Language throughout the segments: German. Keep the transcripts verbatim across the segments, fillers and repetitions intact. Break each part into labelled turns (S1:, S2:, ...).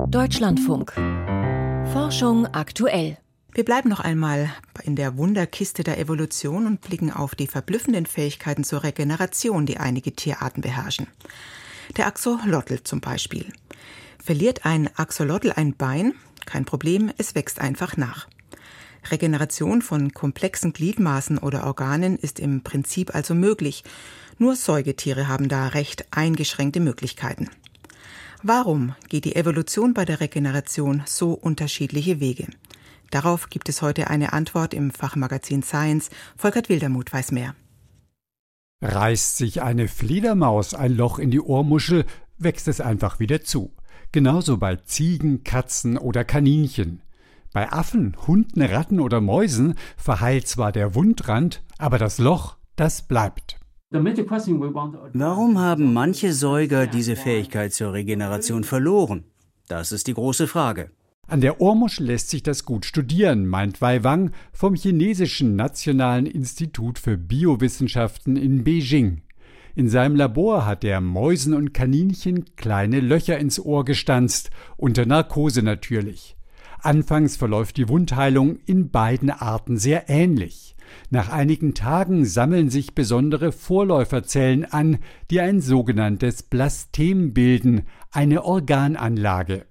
S1: Deutschlandfunk. Forschung aktuell.
S2: Wir bleiben noch einmal in der Wunderkiste der Evolution und blicken auf die verblüffenden Fähigkeiten zur Regeneration, die einige Tierarten beherrschen. Der Axolotl zum Beispiel. Verliert ein Axolotl ein Bein? Kein Problem, es wächst einfach nach. Regeneration von komplexen Gliedmaßen oder Organen ist im Prinzip also möglich. Nur Säugetiere haben da recht eingeschränkte Möglichkeiten. Warum geht die Evolution bei der Regeneration so unterschiedliche Wege? Darauf gibt es heute eine Antwort im Fachmagazin Science. Volkert Wildermuth weiß mehr.
S3: Reißt sich eine Fledermaus ein Loch in die Ohrmuschel, wächst es einfach wieder zu. Genauso bei Ziegen, Katzen oder Kaninchen. Bei Affen, Hunden, Ratten oder Mäusen verheilt zwar der Wundrand, aber das Loch, das bleibt.
S4: Warum haben manche Säuger diese Fähigkeit zur Regeneration verloren? Das ist die große Frage.
S3: An der Ohrmuschel lässt sich das gut studieren, meint Wei Wang vom chinesischen Nationalen Institut für Biowissenschaften in Beijing. In seinem Labor hat er Mäusen und Kaninchen kleine Löcher ins Ohr gestanzt, unter Narkose natürlich. Anfangs verläuft die Wundheilung in beiden Arten sehr ähnlich. Nach einigen Tagen sammeln sich besondere Vorläuferzellen an, die ein sogenanntes Blastem bilden, eine Organanlage.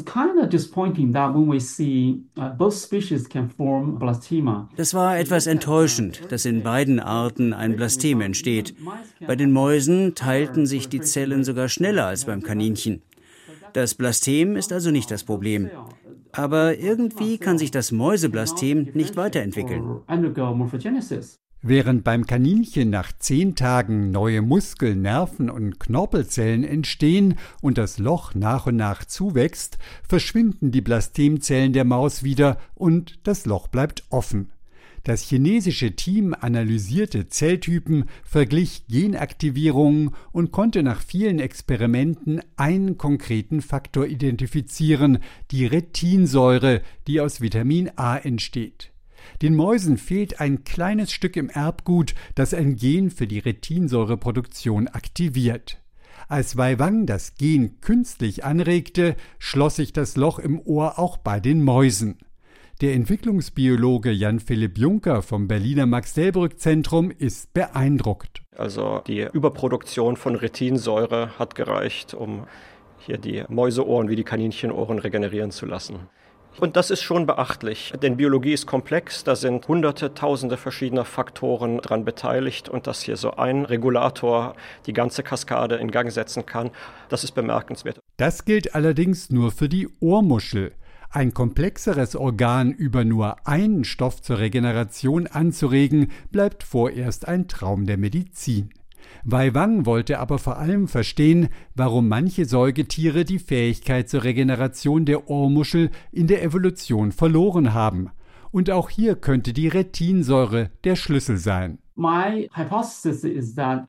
S4: Das war etwas enttäuschend, dass in beiden Arten ein Blastem entsteht. Bei den Mäusen teilten sich die Zellen sogar schneller als beim Kaninchen. Das Blastem ist also nicht das Problem. Aber irgendwie kann sich das Mäuseblastem nicht weiterentwickeln.
S3: Während beim Kaninchen nach zehn Tagen neue Muskel-, Nerven- und Knorpelzellen entstehen und das Loch nach und nach zuwächst, verschwinden die Blastemzellen der Maus wieder und das Loch bleibt offen. Das chinesische Team analysierte Zelltypen, verglich Genaktivierungen und konnte nach vielen Experimenten einen konkreten Faktor identifizieren, die Retinsäure, die aus Vitamin A entsteht. Den Mäusen fehlt ein kleines Stück im Erbgut, das ein Gen für die Retinsäureproduktion aktiviert. Als Wei Wang das Gen künstlich anregte, schloss sich das Loch im Ohr auch bei den Mäusen. Der Entwicklungsbiologe Jan-Philipp Juncker vom Berliner Max-Delbrück-Zentrum ist beeindruckt.
S5: Also die Überproduktion von Retinsäure hat gereicht, um hier die Mäuseohren wie die Kaninchenohren regenerieren zu lassen. Und das ist schon beachtlich, denn Biologie ist komplex, da sind hunderte, tausende verschiedener Faktoren dran beteiligt und dass hier so ein Regulator die ganze Kaskade in Gang setzen kann, das ist bemerkenswert.
S3: Das gilt allerdings nur für die Ohrmuschel. Ein komplexeres Organ über nur einen Stoff zur Regeneration anzuregen, bleibt vorerst ein Traum der Medizin. Wei Wang wollte aber vor allem verstehen, warum manche Säugetiere die Fähigkeit zur Regeneration der Ohrmuschel in der Evolution verloren haben. Und auch hier könnte die Retinsäure der Schlüssel sein.
S6: My hypothesis is that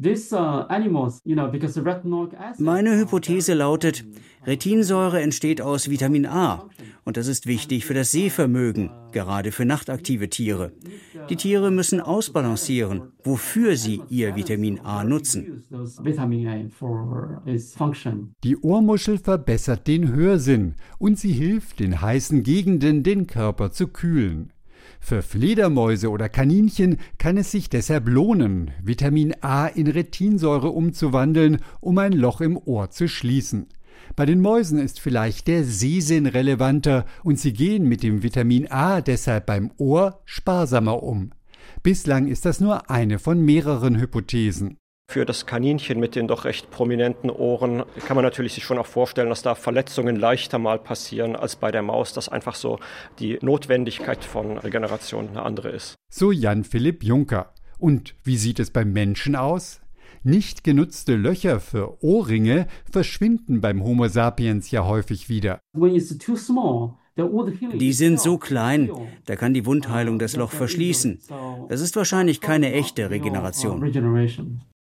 S4: Meine Hypothese lautet, Retinsäure entsteht aus Vitamin A und das ist wichtig für das Sehvermögen, gerade für nachtaktive Tiere. Die Tiere müssen ausbalancieren, wofür sie ihr Vitamin A nutzen.
S3: Die Ohrmuschel verbessert den Hörsinn und sie hilft, in heißen Gegenden den Körper zu kühlen. Für Fledermäuse oder Kaninchen kann es sich deshalb lohnen, Vitamin A in Retinsäure umzuwandeln, um ein Loch im Ohr zu schließen. Bei den Mäusen ist vielleicht der Sehsinn relevanter und sie gehen mit dem Vitamin A deshalb beim Ohr sparsamer um. Bislang ist das nur eine von mehreren Hypothesen.
S5: Für das Kaninchen mit den doch recht prominenten Ohren kann man natürlich sich schon auch vorstellen, dass da Verletzungen leichter mal passieren als bei der Maus, dass einfach so die Notwendigkeit von Regeneration eine andere ist.
S3: So Jan-Philipp Juncker. Und wie sieht es beim Menschen aus? Nicht genutzte Löcher für Ohrringe verschwinden beim Homo sapiens ja häufig wieder.
S4: Die sind so klein, da kann die Wundheilung das Loch verschließen. Das ist wahrscheinlich keine echte Regeneration.